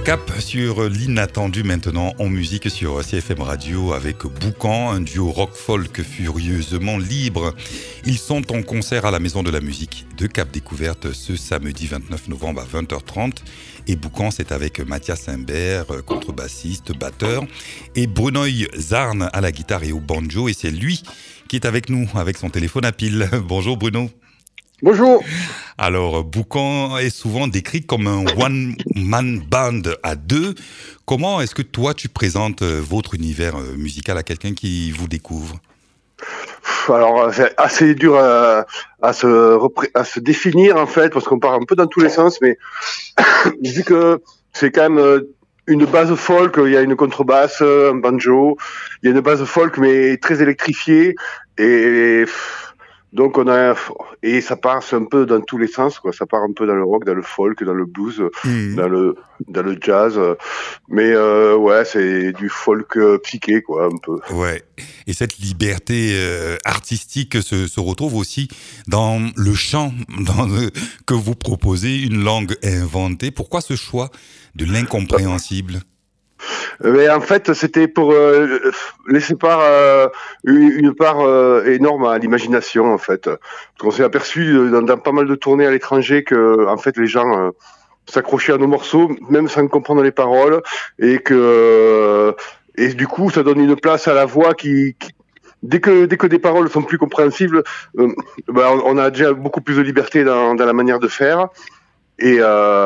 Cap sur l'inattendu maintenant en musique sur CFM Radio avec Boucan, un duo rock-folk furieusement libre. Ils sont en concert à la Maison de la Musique de Cap Découverte ce samedi 29 novembre à 20h30. Et Boucan, c'est avec Mathias Imbert, contrebassiste, batteur, et Brunoy Zarn à la guitare et au banjo. Et c'est lui qui est avec nous avec son téléphone à pile. Bonjour Bruno. Bonjour. Alors, Boucan est souvent décrit comme un one-man band à deux. Comment est-ce que toi, tu présentes votre univers musical à quelqu'un qui vous découvre ? Alors, c'est assez dur à se définir, en fait, parce qu'on part un peu dans tous les sens, mais vu que c'est quand même une base folk, il y a une contrebasse, un banjo, il y a une base folk, mais très électrifiée, et donc et ça part un peu dans tous les sens, quoi. Ça part un peu dans le rock, dans le folk, dans le blues, dans le jazz. Mais ouais, c'est du folk psyché, quoi, un peu. Ouais. Et cette liberté artistique se retrouve aussi dans le chant que vous proposez, une langue inventée. Pourquoi ce choix de l'incompréhensible ? Mais en fait, c'était pour laisser une part énorme à l'imagination, en fait. Parce qu'on s'est aperçu dans pas mal de tournées à l'étranger que, en fait, les gens s'accrochaient à nos morceaux, même sans comprendre les paroles, et du coup, ça donne une place à la voix qui dès que des paroles sont plus compréhensibles, on a déjà beaucoup plus de liberté dans la manière de faire, et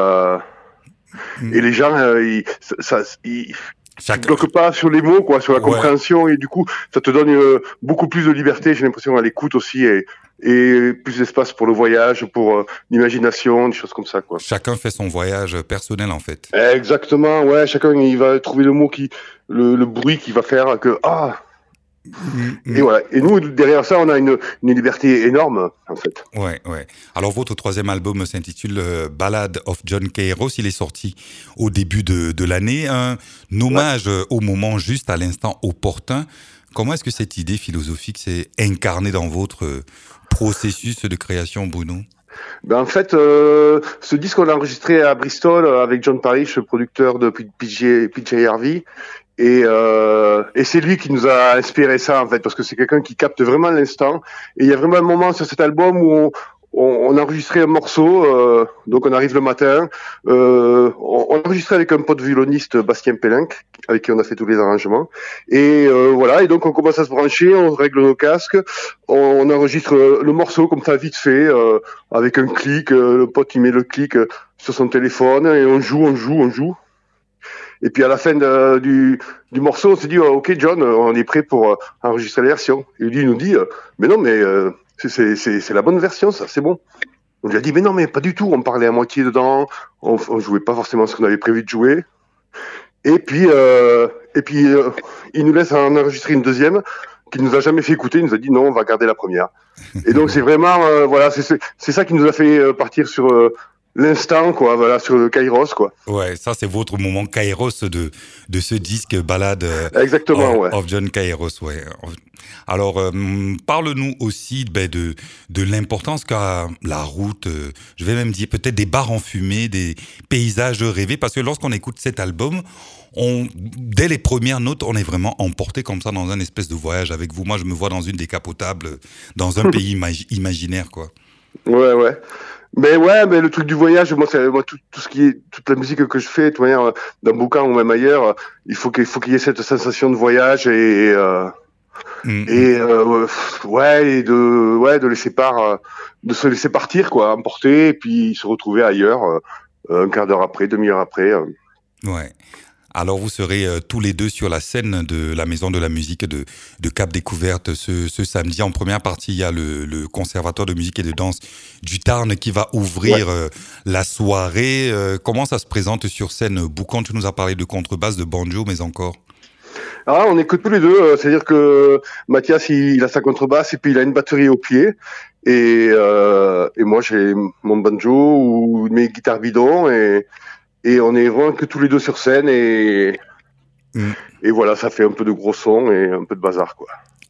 les gens, ils bloquent pas sur les mots, quoi, sur la compréhension, et du coup, ça te donne beaucoup plus de liberté, j'ai l'impression, à l'écoute aussi, et plus d'espace pour le voyage, pour l'imagination, des choses comme ça, quoi. Chacun fait son voyage personnel, en fait. Exactement, ouais, chacun, il va trouver le mot le bruit qui va faire que, Et voilà. Et nous, derrière ça, on a une liberté énorme, en fait. Ouais. Alors, votre troisième album s'intitule Ballad of John Kairos. Il est sorti au début de l'année. Un hommage au moment juste, à l'instant opportun. Comment est-ce que cette idée philosophique s'est incarnée dans votre processus de création, Bruno ? En fait, ce disque, on l'a enregistré à Bristol avec John Parrish, le producteur de PJ Harvey. Et c'est lui qui nous a inspiré ça, en fait, parce que c'est quelqu'un qui capte vraiment l'instant. Et il y a vraiment un moment sur cet album où on a enregistré un morceau, donc on arrive le matin, on a enregistré avec un pote violoniste, Bastien Pellinck, avec qui on a fait tous les arrangements. Et voilà, et donc on commence à se brancher, on règle nos casques, on enregistre le morceau comme ça vite fait, avec un clic, le pote il met le clic sur son téléphone, et on joue. Et puis à la fin du morceau, on s'est dit ok John, on est prêt pour enregistrer la version. Et lui il nous dit mais non mais c'est la bonne version, ça c'est bon. On lui a dit mais non mais pas du tout, on parlait à moitié dedans, on jouait pas forcément ce qu'on avait prévu de jouer. Et puis il nous laisse en enregistrer une deuxième qu'il nous a jamais fait écouter. Il nous a dit non, on va garder la première. Et donc c'est vraiment voilà, c'est ça qui nous a fait partir sur l'instant, quoi, voilà, sur le Kairos, quoi. Ouais, ça c'est votre moment Kairos de ce disque Ballade of John Kairos, ouais. Alors, parle-nous aussi de l'importance qu'a la route, je vais même dire peut-être des bars enfumés, des paysages rêvés, parce que lorsqu'on écoute cet album, dès les premières notes, on est vraiment emporté comme ça dans un espèce de voyage avec vous. Moi, je me vois dans une décapotable, dans un pays imaginaire, quoi. Ouais. Mais le truc du voyage, moi tout ce qui est toute la musique que je fais, de toute manière, dans Boucan ou même ailleurs, il faut qu'il y ait cette sensation de voyage et de se laisser partir, quoi, emporter et puis se retrouver ailleurs un quart d'heure après, demi-heure après. Ouais. Alors vous serez tous les deux sur la scène de la Maison de la Musique de Cap Découverte ce samedi. En première partie, il y a le Conservatoire de musique et de danse du Tarn qui va ouvrir la soirée. Comment ça se présente sur scène, Boucan? Tu nous as parlé de contrebasse, de banjo, mais encore? Ah, on écoute tous les deux. C'est-à-dire que Mathias, il a sa contrebasse et puis il a une batterie au pied. Et moi, j'ai mon banjo ou mes guitares bidons et on est vraiment que tous les deux sur scène et voilà, ça fait un peu de gros son et un peu de bazar, quoi.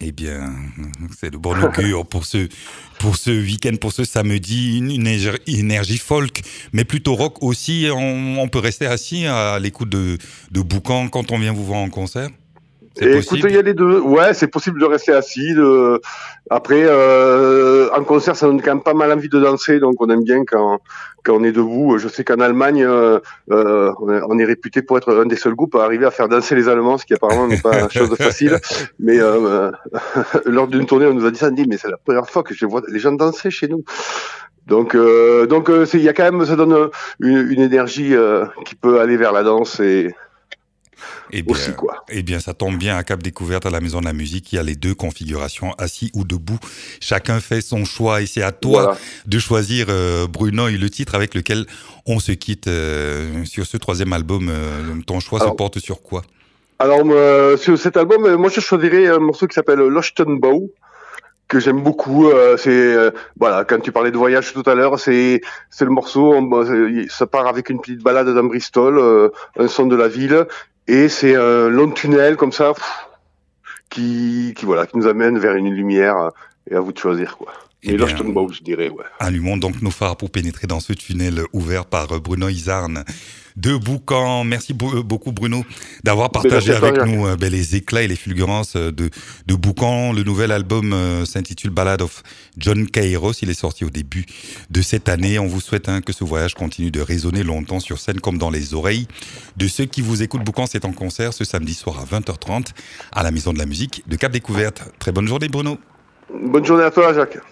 Eh bien, c'est de bon augure pour ce week-end, pour ce samedi, une énergie folk, mais plutôt rock aussi. On peut rester assis à l'écoute de Boucan quand on vient vous voir en concert. Écoute, il y a les deux. Ouais, c'est possible de rester assis. Après, en concert, ça donne quand même pas mal envie de danser, donc on aime bien quand on est debout. Je sais qu'en Allemagne, on est réputé pour être un des seuls groupes à arriver à faire danser les Allemands, ce qui apparemment n'est pas chose facile. Mais lors d'une tournée, on nous a dit ça, mais c'est la première fois que je vois les gens danser chez nous. Donc, il y a quand même, ça donne une énergie qui peut aller vers la danse et aussi, quoi. Eh bien, ça tombe bien, à Cap Découverte, à la Maison de la Musique, il y a les deux configurations, assis ou debout. Chacun fait son choix et c'est à toi de choisir, Bruno, le titre avec lequel on se quitte sur ce 3e album. Ton choix se porte sur quoi? Alors, sur cet album, moi, je choisirais un morceau qui s'appelle Lochtenbau, que j'aime beaucoup. Voilà, quand tu parlais de voyage tout à l'heure, c'est le morceau, ça part avec une petite balade dans Bristol, un son de la ville. Et c'est un long tunnel comme ça qui nous amène vers une lumière, et à vous de choisir, quoi. Et Lochtenbau, je dirais, ouais. Allumons donc nos phares pour pénétrer dans ce tunnel ouvert par Bruno Izarn de Boucan. Merci beaucoup, Bruno, d'avoir partagé avec nous les éclats et les fulgurances de Boucan. Le nouvel album s'intitule Ballad of John Kairos. Il est sorti au début de cette année. On vous souhaite que ce voyage continue de résonner longtemps sur scène comme dans les oreilles de ceux qui vous écoutent. Boucan, c'est en concert ce samedi soir à 20h30 à la Maison de la Musique de Cap Découverte. Très bonne journée, Bruno. Bonne journée à toi, Jacques.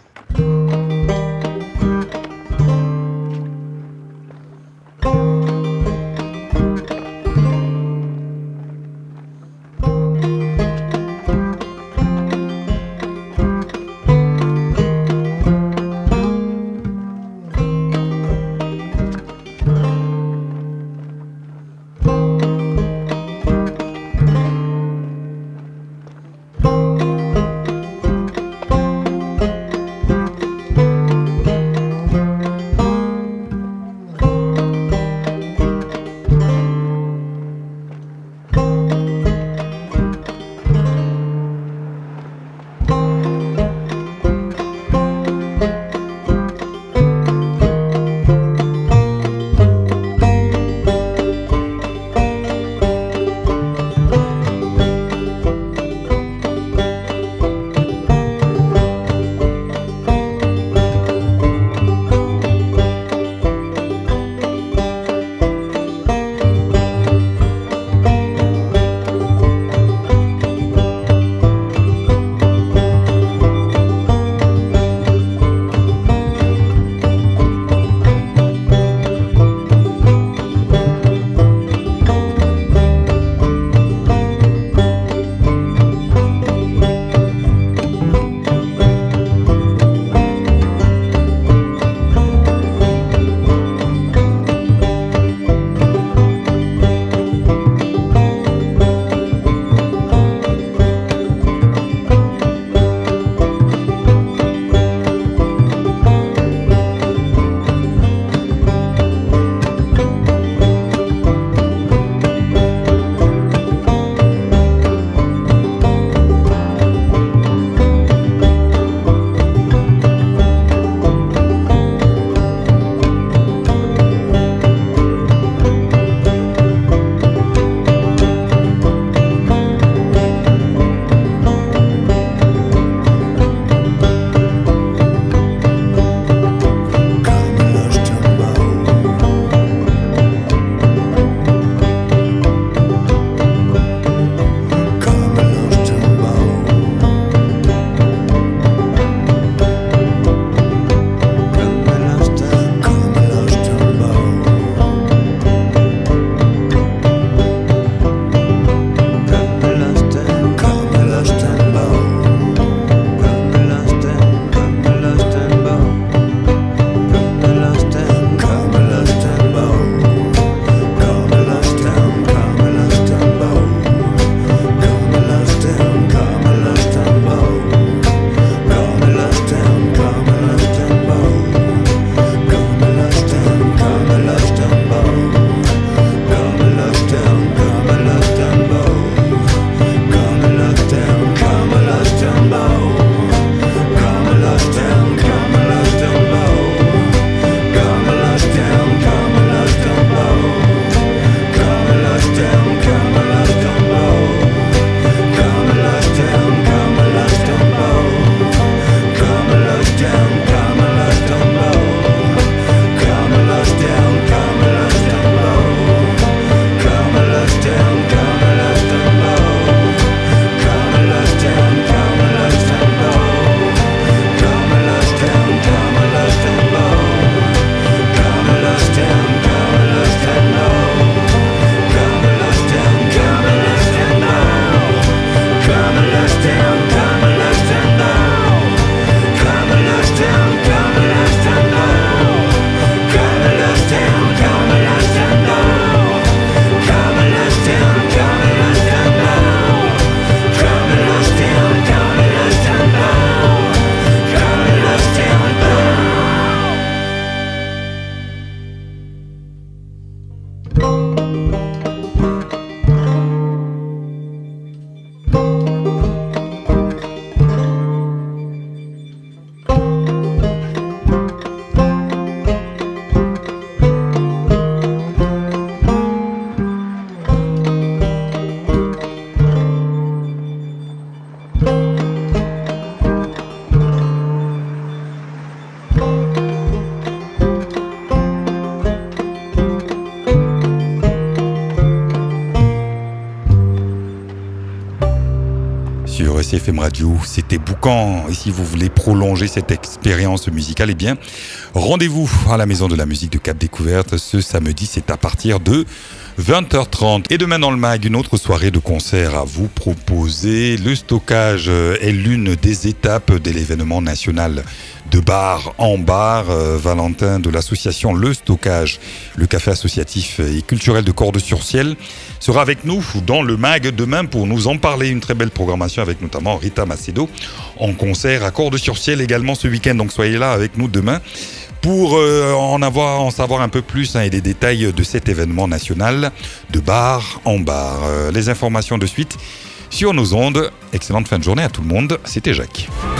CFM Radio, c'était Boucan. Et si vous voulez prolonger cette expérience musicale, eh bien, rendez-vous à la Maison de la Musique de Cap Découverte ce samedi, c'est à partir de 20h30. Et demain dans le MAG, une autre soirée de concert à vous proposer. Le stockage est l'une des étapes de l'événement national de bar en bar. Valentin de l'association Le Stockage, le café associatif et culturel de Cordes-sur-Ciel, sera avec nous dans le MAG demain pour nous en parler. Une très belle programmation avec notamment Rita Macedo en concert à Cordes-sur-Ciel également ce week-end. Donc soyez là avec nous demain pour en savoir un peu plus et des détails de cet événement national de bar en bar. Les informations de suite sur nos ondes. Excellente fin de journée à tout le monde. C'était Jacques.